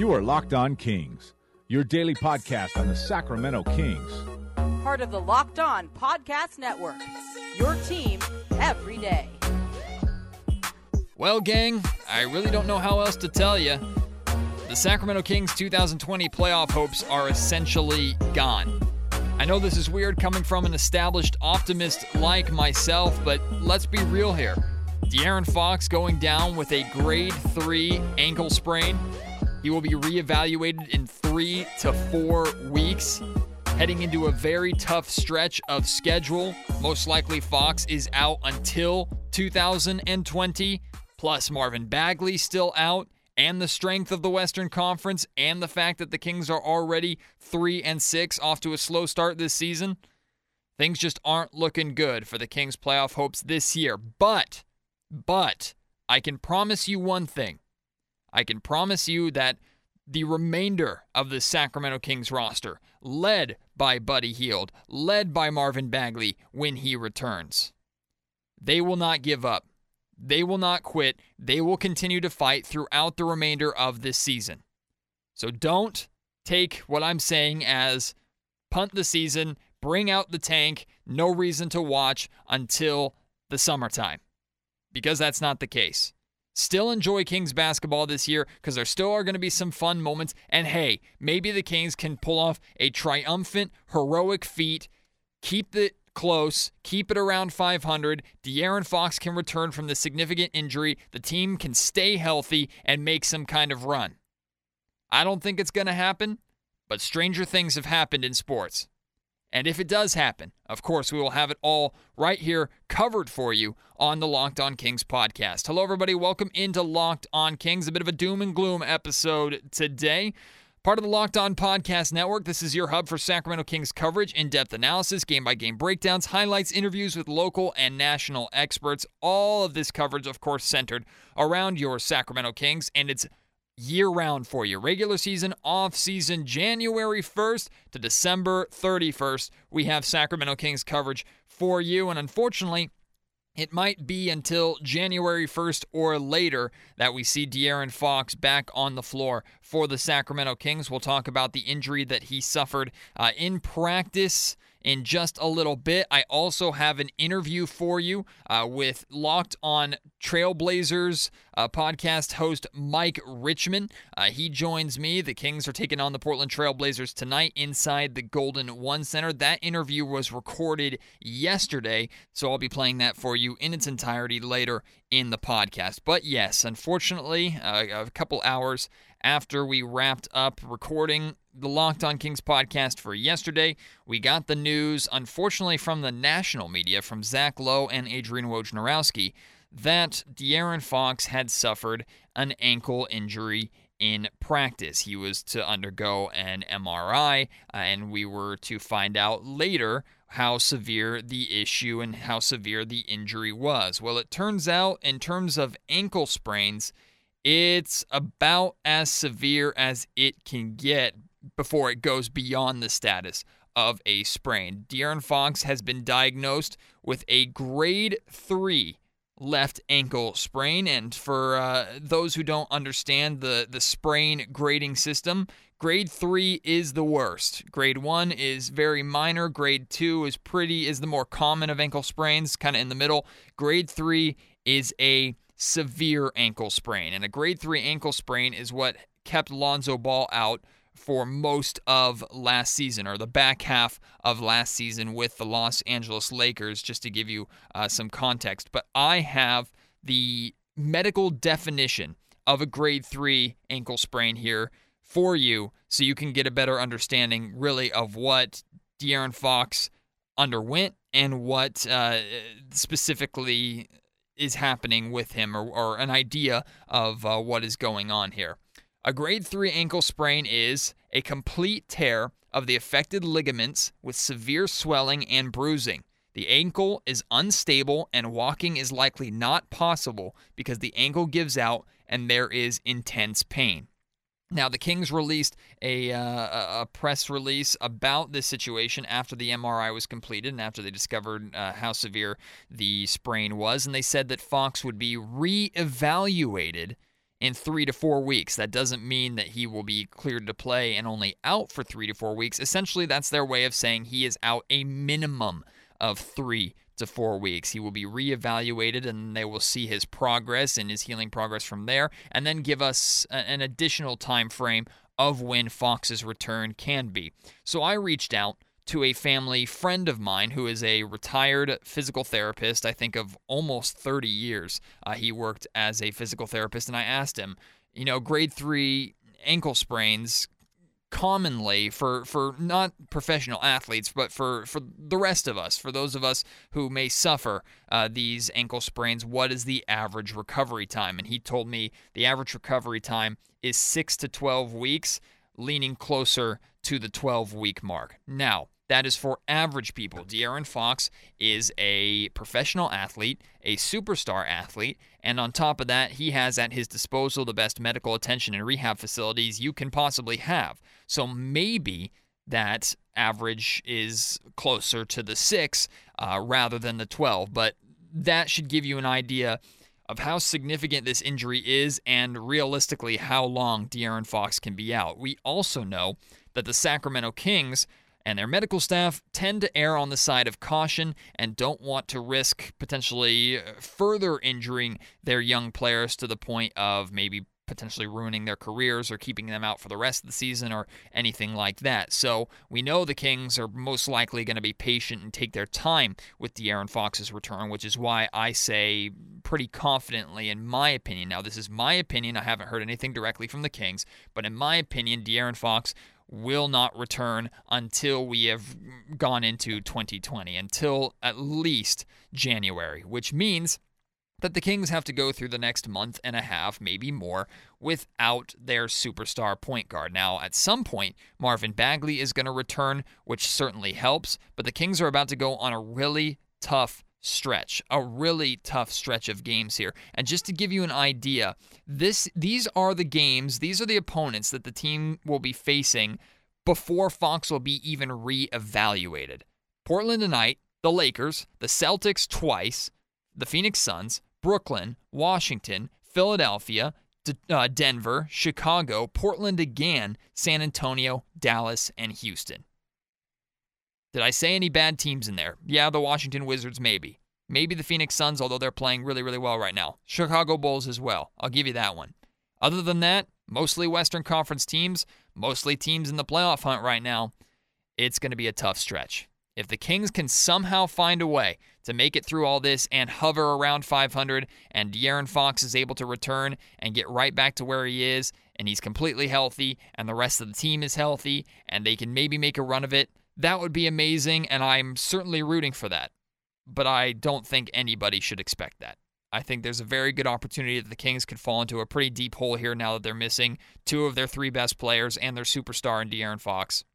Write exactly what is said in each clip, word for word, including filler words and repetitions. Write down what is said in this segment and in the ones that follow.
You are Locked On Kings, your daily podcast on the Sacramento Kings. Part of the Locked On Podcast Network, your team every day. Well, gang, I really don't know how else to tell you. The Sacramento Kings two thousand twenty playoff hopes are essentially gone. I know this is weird coming from an established optimist like myself, but let's be real here. De'Aaron Fox going down with a grade three ankle sprain. He will be reevaluated in three to four weeks, heading into a very tough stretch of schedule. Most likely Fox is out until two thousand twenty, plus Marvin Bagley still out, and the strength of the Western Conference, and the fact that the Kings are already three and six, off to a slow start this season. Things just aren't looking good for the Kings' playoff hopes this year. But, but, I can promise you one thing. I can promise you that the remainder of the Sacramento Kings roster, led by Buddy Hield, led by Marvin Bagley when he returns, they will not give up. They will not quit. They will continue to fight throughout the remainder of this season. So don't take what I'm saying as punt the season, bring out the tank, no reason to watch until the summertime, because that's not the case. Still enjoy Kings basketball this year because there still are going to be some fun moments. And hey, maybe the Kings can pull off a triumphant, heroic feat, keep it close, keep it around five hundred. De'Aaron Fox can return from the significant injury. The team can stay healthy and make some kind of run. I don't think it's going to happen, but stranger things have happened in sports. And if it does happen, of course, we will have it all right here covered for you on the Locked On Kings podcast. Hello, everybody. Welcome into Locked On Kings. A bit of a doom and gloom episode today. Part of the Locked On Podcast Network, this is your hub for Sacramento Kings coverage, in-depth analysis, game-by-game breakdowns, highlights, interviews with local and national experts. All of this coverage, of course, centered around your Sacramento Kings, and it's year-round for you. Regular season, off-season, January first to December thirty-first, we have Sacramento Kings coverage for you, and unfortunately, it might be until January first or later that we see De'Aaron Fox back on the floor for the Sacramento Kings. We'll talk about the injury that he suffered uh, in practice in just a little bit. I also have an interview for you uh, with Locked On Trailblazers uh, podcast host Mike Richman. Uh, he joins me. The Kings are taking on the Portland Trailblazers tonight inside the Golden One Center. That interview was recorded yesterday, so I'll be playing that for you in its entirety later in the podcast. But yes, unfortunately, uh, a couple hours after we wrapped up recording the Locked On Kings podcast for yesterday, we got the news, unfortunately from the national media, from Zach Lowe and Adrian Wojnarowski, that De'Aaron Fox had suffered an ankle injury in practice. He was to undergo an M R I, uh, and we were to find out later how severe the issue and how severe the injury was. Well, it turns out, in terms of ankle sprains, it's about as severe as it can get before it goes beyond the status of a sprain. De'Aaron Fox has been diagnosed with a grade three left ankle sprain, and for uh, those who don't understand the, the sprain grading system, grade three is the worst. Grade one is very minor. Grade two is pretty, is the more common of ankle sprains, kind of in the middle. Grade three is a severe ankle sprain, and a grade three ankle sprain is what kept Lonzo Ball out for most of last season, or the back half of last season with the Los Angeles Lakers, just to give you uh, some context. But I have the medical definition of a grade three ankle sprain here for you, so you can get a better understanding, really, of what De'Aaron Fox underwent and what uh, specifically is happening with him, or, or an idea of uh, what is going on here. A grade three ankle sprain is a complete tear of the affected ligaments with severe swelling and bruising. The ankle is unstable and walking is likely not possible because the ankle gives out and there is intense pain. Now, the Kings released a, uh, a press release about this situation after the M R I was completed and after they discovered uh, how severe the sprain was, and they said that Fox would be re-evaluated in three to four weeks. That doesn't mean that he will be cleared to play and only out for three to four weeks. Essentially, that's their way of saying he is out a minimum of three to four weeks. He will be reevaluated, and they will see his progress and his healing progress from there, and then give us a, an additional time frame of when Fox's return can be. So I reached out to a family friend of mine who is a retired physical therapist, I think of almost thirty years. Uh, he worked as a physical therapist, and I asked him, you know, grade three ankle sprains commonly for, for not professional athletes, but for, for the rest of us, for those of us who may suffer uh, these ankle sprains, what is the average recovery time? And he told me the average recovery time is six to twelve weeks, leaning closer to the twelve-week mark. Now, that is for average people. De'Aaron Fox is a professional athlete, a superstar athlete, and on top of that, he has at his disposal the best medical attention and rehab facilities you can possibly have. So maybe that average is closer to the six uh, rather than the twelve, but that should give you an idea of how significant this injury is and realistically how long De'Aaron Fox can be out. We also know that the Sacramento Kings and their medical staff tend to err on the side of caution and don't want to risk potentially further injuring their young players to the point of maybe potentially ruining their careers or keeping them out for the rest of the season or anything like that. So we know the Kings are most likely going to be patient and take their time with De'Aaron Fox's return, which is why I say pretty confidently, in my opinion, now this is my opinion, I haven't heard anything directly from the Kings, but in my opinion, De'Aaron Fox will not return until we have gone into twenty twenty, until at least January, which means that the Kings have to go through the next month and a half, maybe more, without their superstar point guard. Now, at some point, Marvin Bagley is going to return, which certainly helps, but the Kings are about to go on a really tough stretch, a really tough stretch of games here. And just to give you an idea, this these are the games, these are the opponents that the team will be facing before Fox will be even re-evaluated. Portland tonight, the Lakers, the Celtics twice, the Phoenix Suns, Brooklyn, Washington, Philadelphia, D- uh, Denver, Chicago, Portland again, San Antonio, Dallas, and Houston. Did I say any bad teams in there? Yeah, the Washington Wizards maybe. Maybe the Phoenix Suns, although they're playing really, really well right now. Chicago Bulls as well. I'll give you that one. Other than that, mostly Western Conference teams, mostly teams in the playoff hunt right now. It's going to be a tough stretch. If the Kings can somehow find a way to make it through all this and hover around five hundred, and De'Aaron Fox is able to return and get right back to where he is, and he's completely healthy, and the rest of the team is healthy, and they can maybe make a run of it, that would be amazing, and I'm certainly rooting for that. But I don't think anybody should expect that. I think there's a very good opportunity that the Kings could fall into a pretty deep hole here now that they're missing two of their three best players and their superstar in De'Aaron Fox.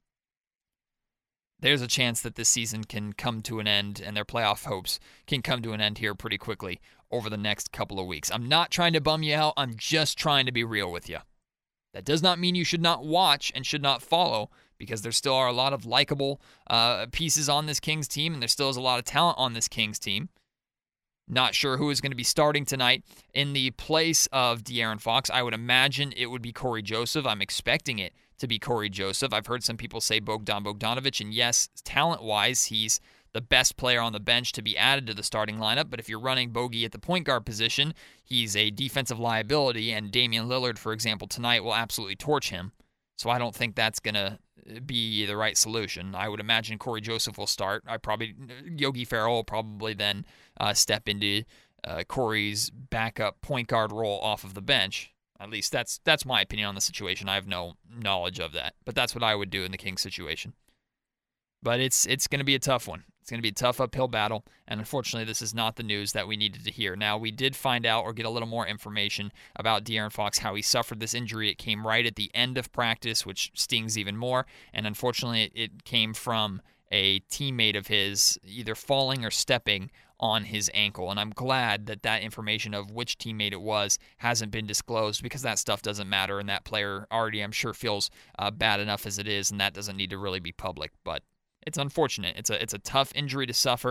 There's a chance that this season can come to an end and their playoff hopes can come to an end here pretty quickly over the next couple of weeks. I'm not trying to bum you out. I'm just trying to be real with you. That does not mean you should not watch and should not follow, because there still are a lot of likable uh, pieces on this Kings team, and there still is a lot of talent on this Kings team. Not sure who is going to be starting tonight in the place of De'Aaron Fox. I would imagine it would be Corey Joseph. I'm expecting it to be Corey Joseph. I've heard some people say Bogdan Bogdanovic, and yes, talent-wise, he's the best player on the bench to be added to the starting lineup, but if you're running Bogey at the point guard position, he's a defensive liability, and Damian Lillard, for example, tonight will absolutely torch him. So I don't think that's going to be the right solution. I would imagine Corey Joseph will start. I probably Yogi Ferrell will probably then uh, step into uh, Corey's backup point guard role off of the bench. At least that's that's my opinion on the situation. I have no knowledge of that, but that's what I would do in the Kings situation. But it's it's going to be a tough one. It's going to be a tough uphill battle, and unfortunately, this is not the news that we needed to hear. Now, we did find out or get a little more information about De'Aaron Fox, how he suffered this injury. It came right at the end of practice, which stings even more, and unfortunately, it came from a teammate of his either falling or stepping on his ankle, and I'm glad that that information of which teammate it was hasn't been disclosed, because that stuff doesn't matter, and that player already, I'm sure, feels uh, bad enough as it is, and that doesn't need to really be public, but it's unfortunate. It's a it's a tough injury to suffer.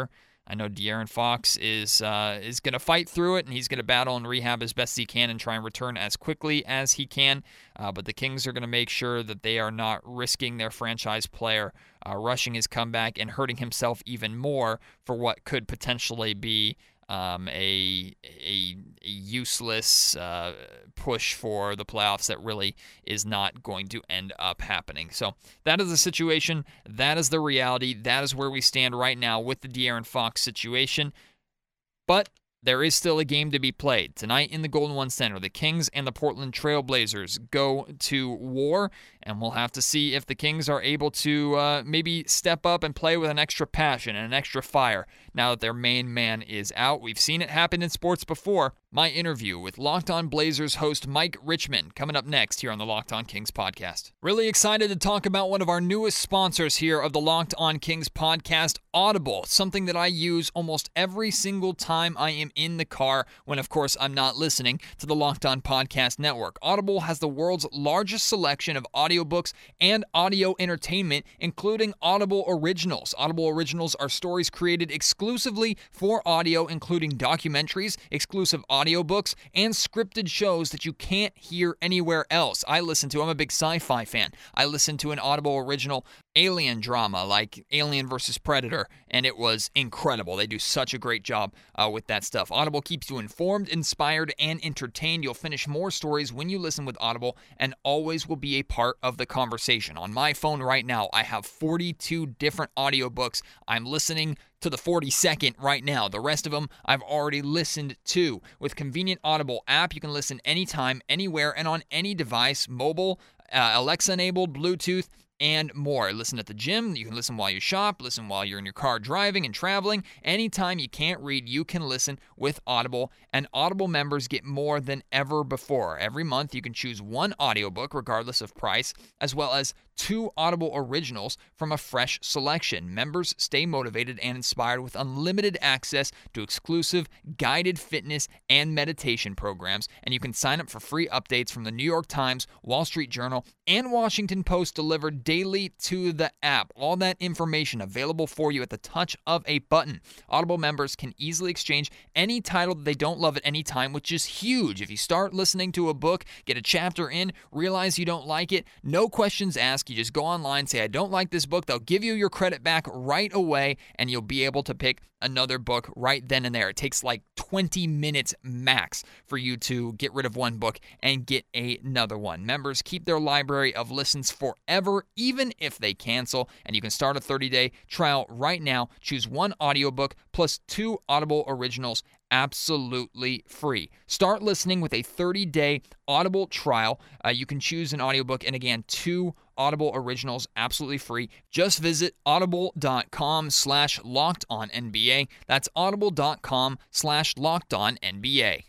I know De'Aaron Fox is uh, is going to fight through it, and he's going to battle and rehab as best he can and try and return as quickly as he can. Uh, but the Kings are going to make sure that they are not risking their franchise player uh, rushing his comeback and hurting himself even more for what could potentially be Um, a, a a useless uh, push for the playoffs that really is not going to end up happening. So that is the situation. That is the reality. That is where we stand right now with the De'Aaron Fox situation. But there is still a game to be played. Tonight in the Golden One Center, the Kings and the Portland Trail Blazers go to war, and we'll have to see if the Kings are able to uh, maybe step up and play with an extra passion and an extra fire now that their main man is out. We've seen it happen in sports before. My interview with Locked On Blazers host Mike Richman coming up next here on the Locked On Kings podcast. Really excited to talk about one of our newest sponsors here of the Locked On Kings podcast, Audible, something that I use almost every single time I am in the car when, of course, I'm not listening to the Locked On Podcast Network. Audible has the world's largest selection of audiobooks and audio entertainment, including Audible Originals. Audible Originals are stories created exclusively for audio, including documentaries, exclusive audiobooks, and scripted shows that you can't hear anywhere else. I listen to, I'm a big sci-fi fan. I listened to an Audible original alien drama like Alien versus Predator, and it was incredible. They do such a great job uh, with that stuff. Audible keeps you informed, inspired, and entertained. You'll finish more stories when you listen with Audible and always will be a part of the conversation. On my phone right now, I have forty-two different audiobooks. I'm listening to the forty-second right now. The rest of them I've already listened to. With convenient Audible app, you can listen anytime, anywhere, and on any device, mobile, uh, Alexa-enabled, Bluetooth, and more. Listen at the gym. You can listen while you shop, listen while you're in your car driving and traveling. Anytime you can't read, you can listen with Audible, and Audible members get more than ever before. Every month, you can choose one audiobook, regardless of price, as well as two Audible originals from a fresh selection. Members stay motivated and inspired with unlimited access to exclusive guided fitness and meditation programs, and you can sign up for free updates from the New York Times, Wall Street Journal, and Washington Post delivered daily to the app. All that information available for you at the touch of a button. Audible members can easily exchange any title that they don't love at any time, which is huge. If you start listening to a book, get a chapter in, realize you don't like it, no questions asked. You just go online, say, I don't like this book. They'll give you your credit back right away, and you'll be able to pick another book right then and there. It takes like twenty minutes max for you to get rid of one book and get another one. Members keep their library of listens forever, even if they cancel, and you can start a thirty-day trial right now. Choose one audiobook plus two Audible originals absolutely free. Start listening with a thirty-day Audible trial. Uh, you can choose an audiobook and, again, two Audible originals absolutely free. Just visit audible.com slash locked on NBA. That's audible.com slash locked on NBA.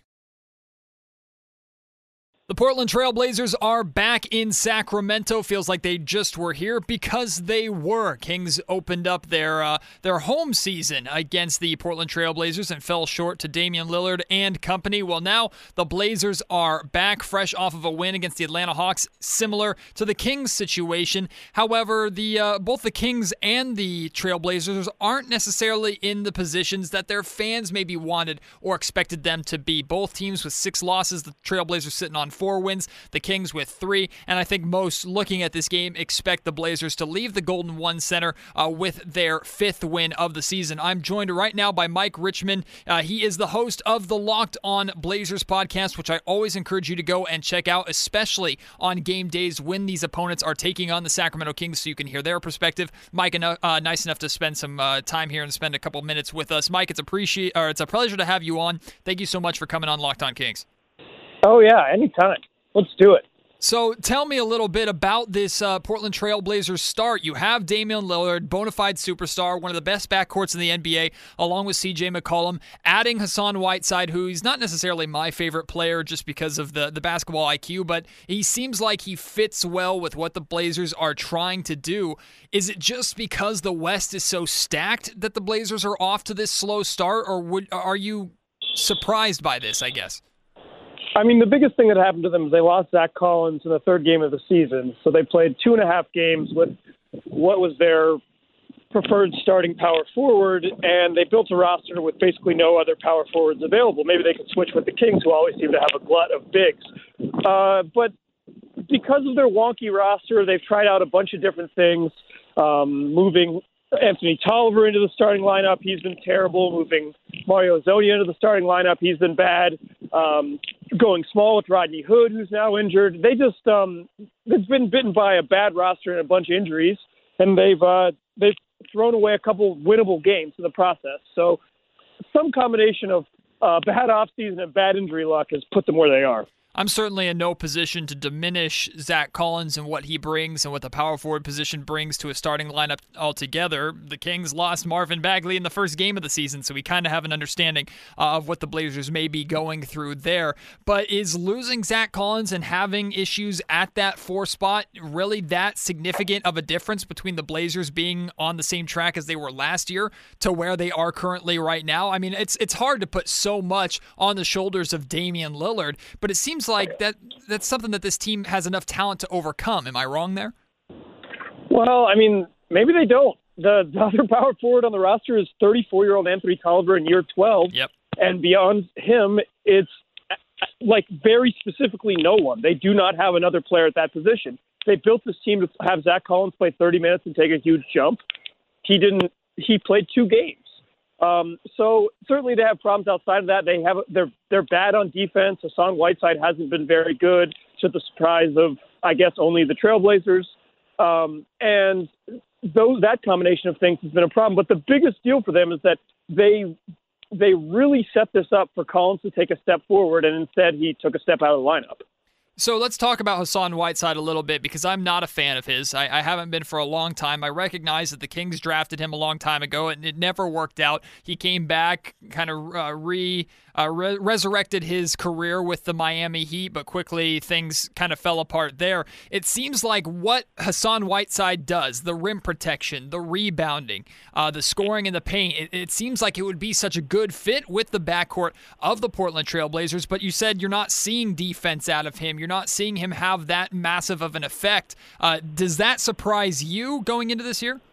The Portland Trail Blazers are back in Sacramento. Feels like they just were here because they were. Kings opened up their uh, their home season against the Portland Trail Blazers and fell short to Damian Lillard and company. Well, now the Blazers are back fresh off of a win against the Atlanta Hawks, similar to the Kings situation. However, the uh, both the Kings and the Trail Blazers aren't necessarily in the positions that their fans maybe wanted or expected them to be. Both teams with six losses, the Trail Blazers sitting on four wins, the Kings with three, and I think most looking at this game expect the Blazers to leave the Golden One Center uh, with their fifth win of the season. I'm joined right now by Mike Richman. Uh, he is the host of the Locked On Blazers podcast, which I always encourage you to go and check out, especially on game days when these opponents are taking on the Sacramento Kings, so you can hear their perspective. Mike, uh, nice enough to spend some uh, time here and spend a couple minutes with us. Mike, it's appreciate, or it's a pleasure to have you on. Thank you so much for coming on Locked On Kings. Oh, yeah, anytime. Let's do it. So tell me a little bit about this uh, Portland Trail Blazers start. You have Damian Lillard, bona fide superstar, one of the best backcourts in the N B A, along with C J McCollum, adding Hassan Whiteside, who is not necessarily my favorite player just because of the, the basketball I Q, but he seems like he fits well with what the Blazers are trying to do. Is it just because the West is so stacked that the Blazers are off to this slow start, or would, are you surprised by this, I guess? I mean, the biggest thing that happened to them is they lost Zach Collins in the third game of the season. So they played two and a half games with what was their preferred starting power forward, and they built a roster with basically no other power forwards available. Maybe they could switch with the Kings, who always seem to have a glut of bigs. Uh, but because of their wonky roster, they've tried out a bunch of different things, um, moving Anthony Tolliver into the starting lineup. He's been terrible. Moving Mario Zonia into the starting lineup. He's been bad. Um, going small with Rodney Hood, who's now injured. They just, um, they've been bitten by a bad roster and a bunch of injuries, and they've, uh, they've thrown away a couple winnable games in the process. So some combination of uh, bad offseason and bad injury luck has put them where they are. I'm certainly in no position to diminish Zach Collins and what he brings and what the power forward position brings to a starting lineup altogether. The Kings lost Marvin Bagley in the first game of the season, so we kind of have an understanding uh, of what the Blazers may be going through there. But is losing Zach Collins and having issues at that four spot really that significant of a difference between the Blazers being on the same track as they were last year to where they are currently right now? I mean, it's it's hard to put so much on the shoulders of Damian Lillard, but it seems like that that's something that this team has enough talent to overcome. Am I wrong there? Well, I mean, maybe they don't. The, the other power forward on the roster is thirty-four-year-old Anthony Tolliver in year twelve. Yep. And beyond him, it's like very specifically no one. They do not have another player at that position. They built this team to have Zach Collins play thirty minutes and take a huge jump. He didn't. He played two games. Um, so certainly they have problems outside of that. They have they're they're bad on defense. Hassan Whiteside hasn't been very good, to the surprise of I guess only the Trailblazers. Um, and those that combination of things has been a problem. But the biggest deal for them is that they they really set this up for Collins to take a step forward, and instead he took a step out of the lineup. So let's talk about Hassan Whiteside a little bit, because I'm not a fan of his. I, I haven't been for a long time. I recognize that the Kings drafted him a long time ago, and it never worked out. He came back, kind of uh, re, uh, re- resurrected his career with the Miami Heat, but quickly things kind of fell apart there. It seems like what Hassan Whiteside does, the rim protection, the rebounding, uh, the scoring in the paint, it, it seems like it would be such a good fit with the backcourt of the Portland Trailblazers, but you said you're not seeing defense out of him. You're not seeing him have that massive of an effect. Uh, does that surprise you going into this year?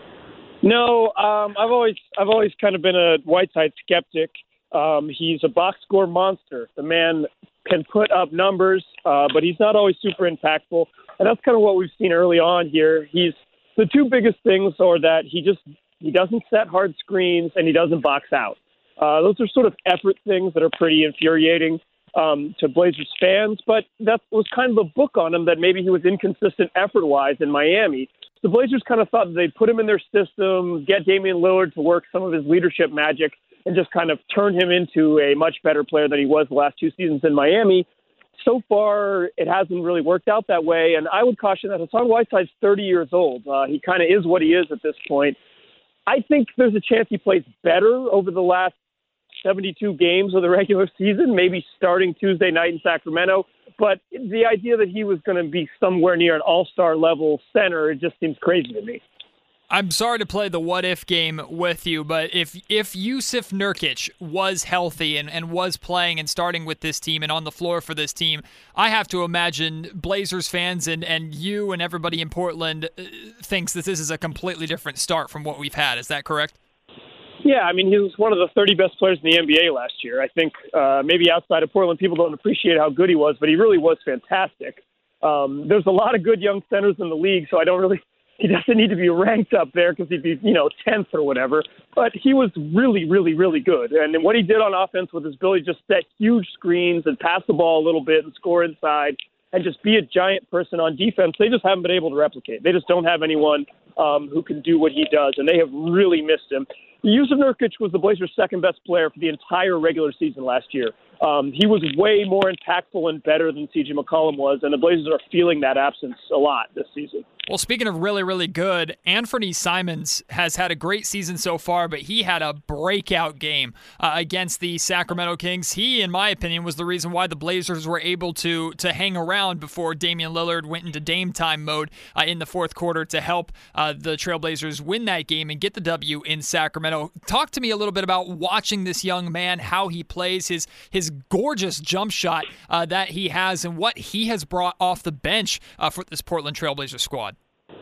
No, um, I've always I've always kind of been a Whiteside skeptic. Um, he's a box score monster. The man can put up numbers, uh, but he's not always super impactful. And that's kind of what we've seen early on here. He's the two biggest things are that he just he doesn't set hard screens and he doesn't box out. Uh, those are sort of effort things that are pretty infuriating Um, to Blazers fans, but that was kind of the book on him, that maybe he was inconsistent effort-wise in Miami. The Blazers kind of thought that they'd put him in their system, get Damian Lillard to work some of his leadership magic, and just kind of turn him into a much better player than he was the last two seasons in Miami. So far, it hasn't really worked out that way, and I would caution that Hassan Whiteside's thirty years old. Uh, he kind of is what he is at this point. I think there's a chance he plays better over the last seventy-two games of the regular season, maybe starting Tuesday night in Sacramento. But the idea that he was going to be somewhere near an all-star level center, it just seems crazy to me. I'm sorry to play the what-if game with you, but if if Jusuf Nurkic was healthy and, and was playing and starting with this team and on the floor for this team, I have to imagine Blazers fans and, and you and everybody in Portland uh, thinks that this is a completely different start from what we've had. Is that correct? Yeah, I mean, he was one of the thirty best players in the N B A last year. I think uh, maybe outside of Portland, people don't appreciate how good he was, but he really was fantastic. Um, there's a lot of good young centers in the league, so I don't really – he doesn't need to be ranked up there because he'd be, you know, tenth or whatever. But he was really, really, really good. And what he did on offense with his ability to just set huge screens and pass the ball a little bit and score inside and just be a giant person on defense, they just haven't been able to replicate. They just don't have anyone um, who can do what he does, and they have really missed him. Jusuf Nurkic was the Blazers' second-best player for the entire regular season last year. Um, he was way more impactful and better than C J McCollum was, and the Blazers are feeling that absence a lot this season. Well, speaking of really, really good, Anthony Simons has had a great season so far, but he had a breakout game uh, against the Sacramento Kings. He, in my opinion, was the reason why the Blazers were able to to hang around before Damian Lillard went into Dame time mode uh, in the fourth quarter to help uh, the Trailblazers win that game and get the W in Sacramento. Talk to me a little bit about watching this young man, how he plays, his his gorgeous jump shot uh, that he has, and what he has brought off the bench uh, for this Portland Trailblazers squad.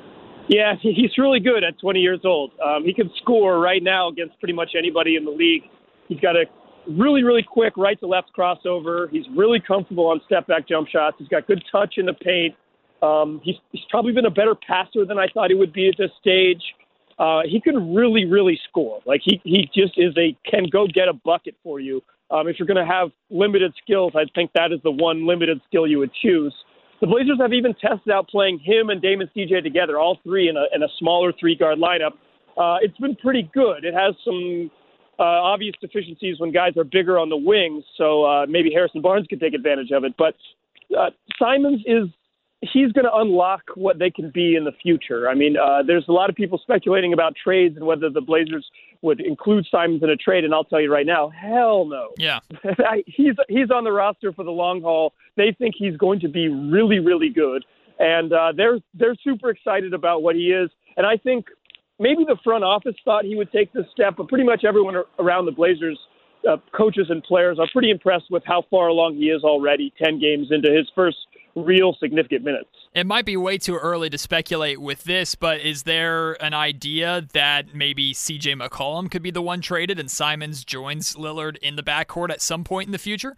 Yeah, he's really good at twenty years old. Um, he can score right now against pretty much anybody in the league. He's got a really, really quick right-to-left crossover. He's really comfortable on step-back jump shots. He's got good touch in the paint. Um, he's, he's probably been a better passer than I thought he would be at this stage. Uh, he can really, really score. Like he, he just is a can go get a bucket for you. Um, if you're going to have limited skills, I think that is the one limited skill you would choose. The Blazers have even tested out playing him and Damon C J together, all three in a, in a smaller three-guard lineup. Uh, it's been pretty good. It has some uh, obvious deficiencies when guys are bigger on the wings, so uh, maybe Harrison Barnes could take advantage of it. But uh, Simons is he's going to unlock what they can be in the future. I mean, uh, there's a lot of people speculating about trades and whether the Blazers would include Simons in a trade, and I'll tell you right now, hell no. Yeah. he's he's on the roster for the long haul. They think he's going to be really, really good, and uh, they're they're super excited about what he is. And I think maybe the front office thought he would take this step, but pretty much everyone around the Blazers, uh, coaches and players, are pretty impressed with how far along he is already, ten games into his first real significant minutes. It might be way too early to speculate with this, but is there an idea that maybe C J McCollum could be the one traded and Simons joins Lillard in the backcourt at some point in the future?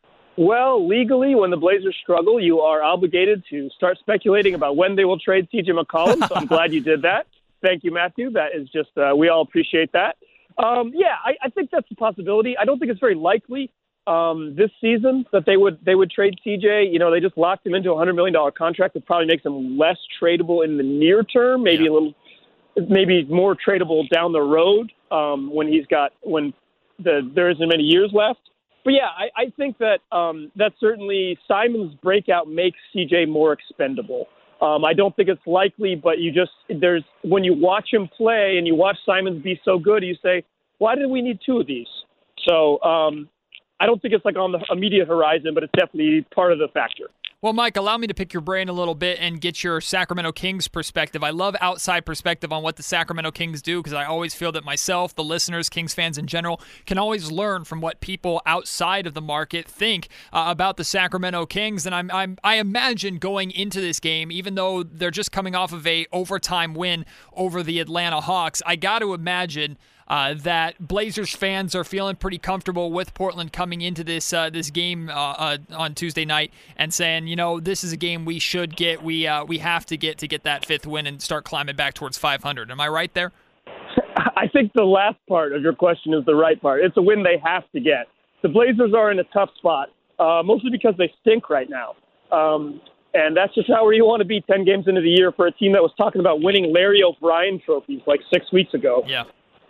Well, legally, when the Blazers struggle, you are obligated to start speculating about when they will trade C J McCollum, so I'm glad you did that. Thank you, Matthew. That is just, uh, we all appreciate that. Um, yeah, I, I think that's a possibility. I don't think it's very likely. Um, this season that they would they would trade C J. You know, they just locked him into a hundred million dollar contract that probably makes him less tradable in the near term. Maybe yeah. a little, maybe more tradable down the road um, when he's got when the there isn't many years left. But yeah, I, I think that um, that certainly Simons' breakout makes C J more expendable. Um, I don't think it's likely, but you just there's when you watch him play and you watch Simons be so good, you say, why did we need two of these? So. Um, I don't think it's like on the immediate horizon, but it's definitely part of the factor. Well, Mike, allow me to pick your brain a little bit and get your Sacramento Kings perspective. I love outside perspective on what the Sacramento Kings do because I always feel that myself, the listeners, Kings fans in general, can always learn from what people outside of the market think uh, about the Sacramento Kings. And I'm, I'm, I imagine going into this game, even though they're just coming off of a overtime win over the Atlanta Hawks, I got to imagine Uh, that Blazers fans are feeling pretty comfortable with Portland coming into this uh, this game uh, uh, on Tuesday night and saying, you know, this is a game we should get, we uh, we have to get to get that fifth win and start climbing back towards five hundred. Am I right there? I think the last part of your question is the right part. It's a win they have to get. The Blazers are in a tough spot, uh, mostly because they stink right now. Um, and that's just not where you want to be ten games into the year for a team that was talking about winning Larry O'Brien trophies like six weeks ago. Yeah.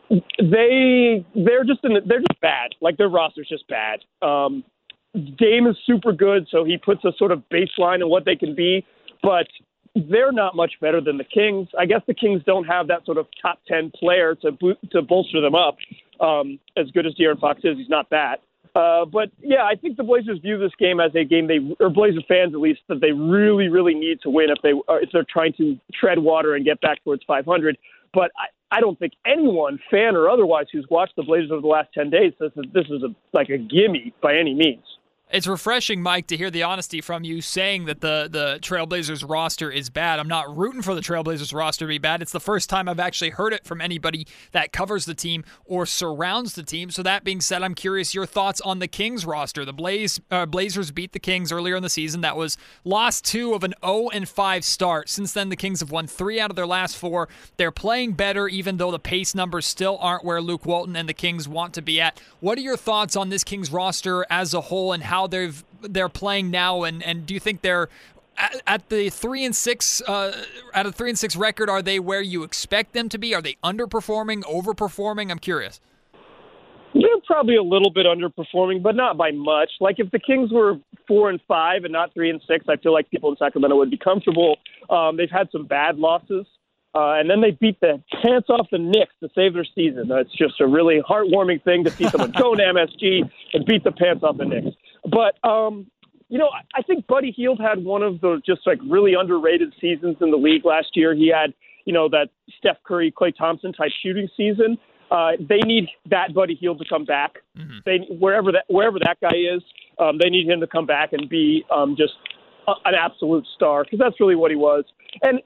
They they're just in, they're just bad. Like their roster's just bad. Um, Dame is super good, so he puts a sort of baseline of what they can be, but they're not much better than the Kings. I guess the Kings don't have that sort of top ten player to bo- to bolster them up. Um, as good as De'Aaron Fox is, he's not that. Uh, but yeah, I think the Blazers view this game as a game they, or Blazer fans at least, that they really, really need to win if they if they're trying to tread water and get back towards five hundred. But I, I don't think anyone, fan or otherwise, who's watched the Blazers over the last ten days says that this is a, like a gimme by any means. It's refreshing, Mike, to hear the honesty from you saying that the, the Trailblazers roster is bad. I'm not rooting for the Trailblazers roster to be bad. It's the first time I've actually heard it from anybody that covers the team or surrounds the team. So that being said, I'm curious your thoughts on the Kings roster. The Blaze, uh, Blazers beat the Kings earlier in the season. That was lost two of an oh and five start. Since then, the Kings have won three out of their last four. They're playing better, even though the pace numbers still aren't where Luke Walton and the Kings want to be at. What are your thoughts on this Kings roster as a whole and how How they've they're playing now, and, and do you think they're at, at the three and six uh, at a three and six record? Are they where you expect them to be? Are they underperforming, overperforming? I'm curious. They're probably a little bit underperforming, but not by much. Like if the Kings were four and five and not three and six, I feel like people in Sacramento would be comfortable. Um, they've had some bad losses. Uh, and then they beat the pants off the Knicks to save their season. That's just a really heartwarming thing to see someone go to M S G and beat the pants off the Knicks. But, um, you know, I think Buddy Hield had one of those just like really underrated seasons in the league last year. He had, you know, that Steph Curry, Klay Thompson type shooting season. Uh, they need that Buddy Hield to come back. Mm-hmm. They wherever that wherever that guy is, um, they need him to come back and be um, just a, an absolute star because that's really what he was. And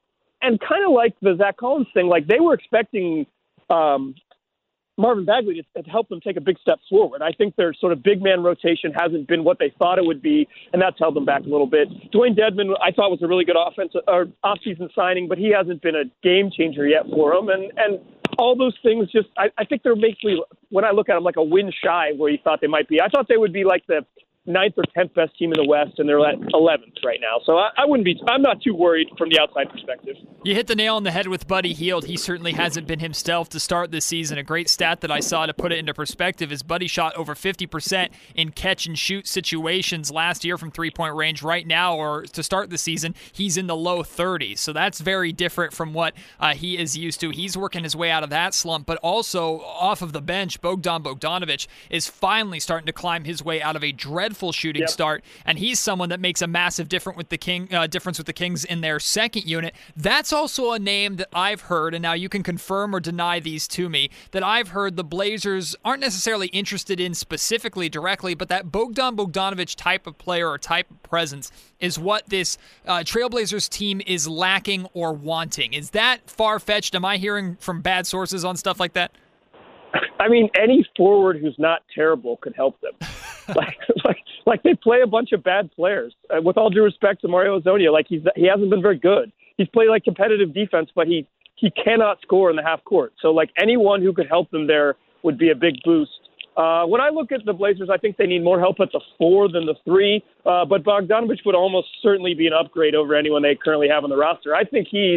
and kind of like the Zach Collins thing, like they were expecting um, Marvin Bagley to, to help them take a big step forward. I think their sort of big man rotation hasn't been what they thought it would be, and that's held them back a little bit. Dwayne Dedmon, I thought, was a really good offensive or offseason signing, but he hasn't been a game changer yet for them. And and all those things just, I, I think they're basically, when I look at them, like a win shy where you thought they might be. I thought they would be like the ninth or tenth best team in the West, and they're at eleventh right now. So I, I wouldn't be, I'm not too worried from the outside perspective. You hit the nail on the head with Buddy Hield. He certainly hasn't been himself to start this season. A great stat that I saw to put it into perspective is Buddy shot over fifty percent in catch-and-shoot situations last year from three-point range. Right now, or to start the season, he's in the low thirties. So that's very different from what uh, he is used to. He's working his way out of that slump, but also off of the bench, Bogdan Bogdanovic is finally starting to climb his way out of a dreadful full shooting yep. start, and he's someone that makes a massive difference with the King uh, difference with the Kings in their second unit. That's also a name that I've heard, and now you can confirm or deny these to me, that I've heard the Blazers aren't necessarily interested in specifically directly, but that Bogdan Bogdanovic type of player or type of presence is what this uh, Trailblazers team is lacking or wanting. Is that far-fetched? Am I hearing from bad sources on stuff like that? I mean, any forward who's not terrible could help them. like, like, like they play a bunch of bad players. Uh, with all due respect to Mario Hezonja, like he's he hasn't been very good. He's played like competitive defense, but he he cannot score in the half court. So like anyone who could help them there would be a big boost. Uh, when I look at the Blazers, I think they need more help at the four than the three. Uh, but Bogdanovic would almost certainly be an upgrade over anyone they currently have on the roster. I think he's.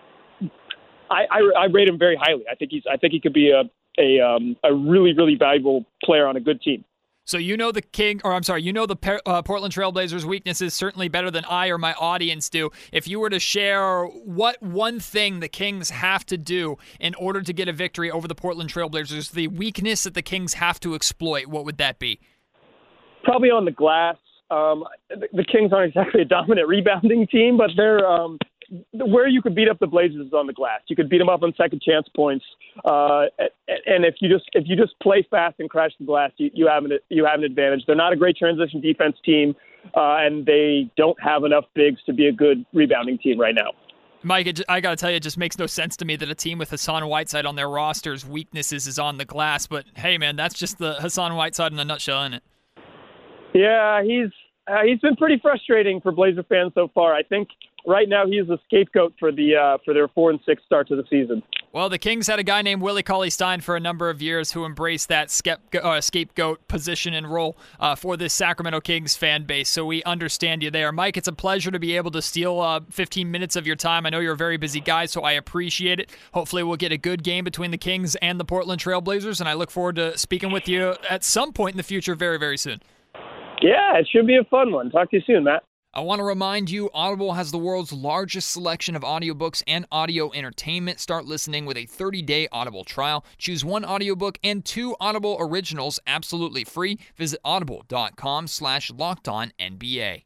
I, I, I rate him very highly. I think he's. I think he could be a. a um, a really, really valuable player on a good team. So you know the King, or I'm sorry, you know the uh, Portland Trailblazers' weaknesses certainly better than I or my audience do. If you were to share what one thing the Kings have to do in order to get a victory over the Portland Trailblazers, the weakness that the Kings have to exploit, what would that be? Probably on the glass. Um, the, the Kings aren't exactly a dominant rebounding team, but they're um, where you could beat up the Blazers is on the glass. You could beat them up on second chance points, uh, and if you just if you just play fast and crash the glass, you, you have an you have an advantage. They're not a great transition defense team, uh, and they don't have enough bigs to be a good rebounding team right now. Mike, it, I got to tell you, it just makes no sense to me that a team with Hassan Whiteside on their roster's weaknesses is on the glass. But hey, man, that's just the Hassan Whiteside in a nutshell, isn't it? Yeah, he's uh, he's been pretty frustrating for Blazer fans so far. I think right now he's a scapegoat for the uh, for their four and six start to the season. Well, the Kings had a guy named Willie Cauley-Stein for a number of years who embraced that scape- uh, scapegoat position and role uh, for this Sacramento Kings fan base, so we understand you there. Mike, it's a pleasure to be able to steal uh, fifteen minutes of your time. I know you're a very busy guy, so I appreciate it. Hopefully we'll get a good game between the Kings and the Portland Trailblazers, and I look forward to speaking with you at some point in the future very, very soon. Yeah, it should be a fun one. Talk to you soon, Matt. I want to remind you, Audible has the world's largest selection of audiobooks and audio entertainment. Start listening with a thirty-day Audible trial. Choose one audiobook and two Audible originals absolutely free. Visit audible.com slash locked on NBA.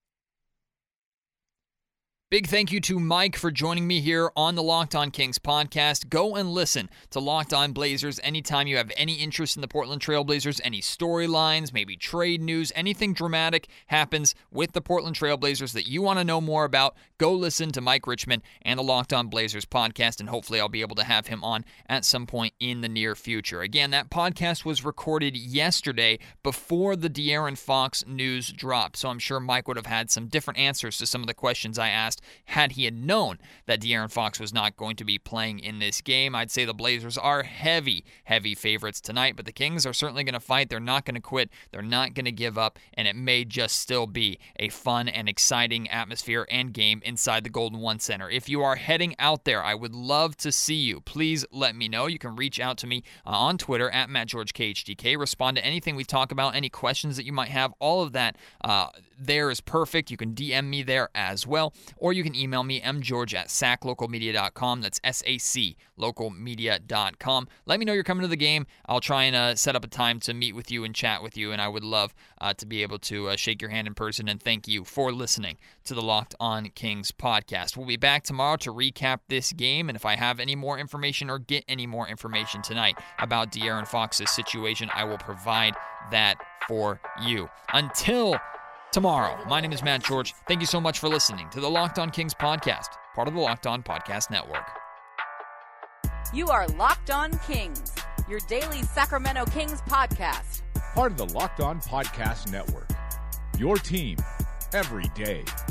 Big thank you to Mike for joining me here on the Locked On Kings podcast. Go and listen to Locked On Blazers anytime you have any interest in the Portland Trailblazers, any storylines, maybe trade news, anything dramatic happens with the Portland Trailblazers that you want to know more about. Go listen to Mike Richman and the Locked On Blazers podcast, and hopefully I'll be able to have him on at some point in the near future. Again, that podcast was recorded yesterday before the De'Aaron Fox news dropped, so I'm sure Mike would have had some different answers to some of the questions I asked had he had known that De'Aaron Fox was not going to be playing in this game. I'd say the Blazers are heavy, heavy favorites tonight, but the Kings are certainly going to fight. They're not going to quit. They're not going to give up, and it may just still be a fun and exciting atmosphere and game inside the Golden One Center. If you are heading out there, I would love to see you. Please let me know. You can reach out to me uh, on Twitter at Matt George K H D K. Respond to anything we talk about, any questions that you might have. All of that uh, there is perfect. You can D M me there as well, or you can email me, m george at sac local media dot com. That's S A C, local media dot com. Let me know you're coming to the game. I'll try and uh, set up a time to meet with you and chat with you, and I would love uh, to be able to uh, shake your hand in person and thank you for listening to the Locked On Kings podcast. We'll be back tomorrow to recap this game, and if I have any more information or get any more information tonight about De'Aaron Fox's situation, I will provide that for you. Until tomorrow. My name is Matt George. Thank you so much for listening to the Locked On Kings podcast, part of the Locked On Podcast Network. You are Locked On Kings, your daily Sacramento Kings podcast. Part of the Locked On Podcast Network. Your team every day.